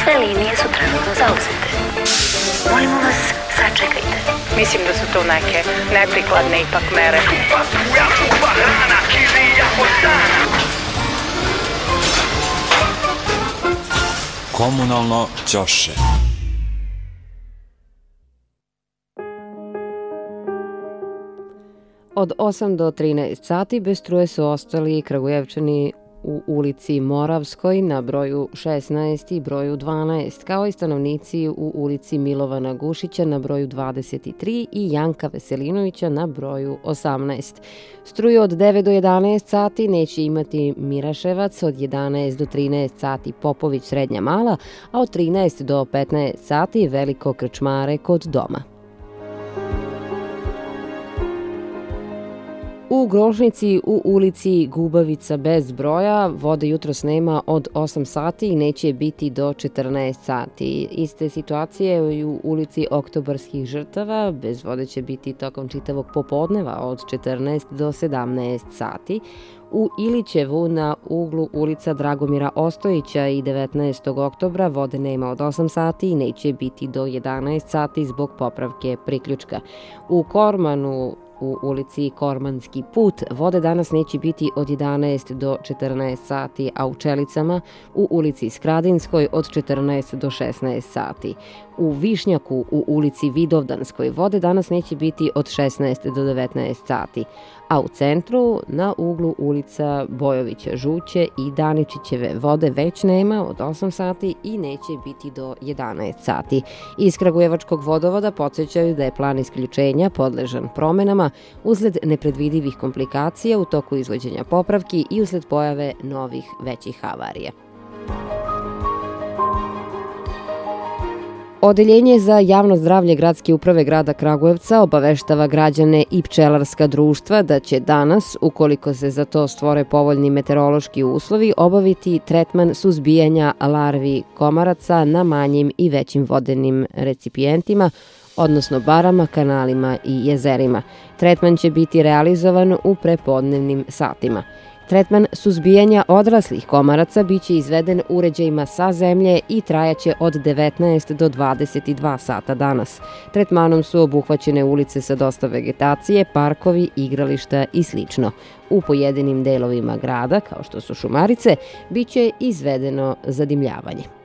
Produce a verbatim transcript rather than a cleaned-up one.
Sve linije su trenutno zauzete. Molimo vas, sačekajte. Mislim da su to neke neprikladne ipak mere. Komunalno ćoše. Od osam do trinaest sati bez struje su ostali Kragujevčani u ulici Moravskoj na broju šesnaest i broju dvanaest, kao i stanovnici u ulici Milovana Gušića na broju dvadeset tri i Janka Veselinovića na broju osamnaest. Struju od devet do jedanaest sati neće imati Miraševac, od jedanaest do trinaest sati Popović Srednja Mala, a od trinaest do petnaest sati Veliko Krčmare kod doma. U Grošnici u ulici Gubavica bez broja vode jutros nema od osam sati i neće biti do četrnaest sati. Iste situacije i u ulici Oktobarskih žrtava, bez vode će biti tokom čitavog popodneva od četrnaest do sedamnaest sati. U Ilićevu na uglu ulica Dragomira Ostojića i devetnaestog oktobra vode nema od osam sati i neće biti do jedanaest sati zbog popravke priključka. U Kormanu u ulici Kormanski put vode danas neće biti od jedanaest do četrnaest sati, a u Čelicama u ulici Skradinskoj od četrnaest do šesnaest sati. U Višnjaku u ulici Vidovdanskoj vode danas neće biti od šesnaest do devetnaest sati, a u centru na uglu ulica Bojovića Žuće i Daničićeve vode već nema od osam sati i neće biti do jedanaest sati. Iz Kragujevačkog vodovoda podsjećaju da je plan isključenja podležan promenama usled nepredvidivih komplikacija u toku izvođenja popravki i usled pojave novih većih havarija. Odeljenje za javno zdravlje Gradske uprave grada Kragujevca obaveštava građane i pčelarska društva da će danas, ukoliko se za to stvore povoljni meteorološki uslovi, obaviti tretman suzbijanja larvi komaraca na manjim i većim vodenim recipijentima, odnosno barama, kanalima i jezerima. Tretman će biti realizovan u prepodnevnim satima. Tretman suzbijanja odraslih komaraca biće izveden uređajima sa zemlje i trajaće od devetnaest do dvadeset dva sata danas. Tretmanom su obuhvaćene ulice sa dosta vegetacije, parkovi, igrališta i slično. U pojedinim delovima grada, kao što su Šumarice, biće izvedeno zadimljavanje.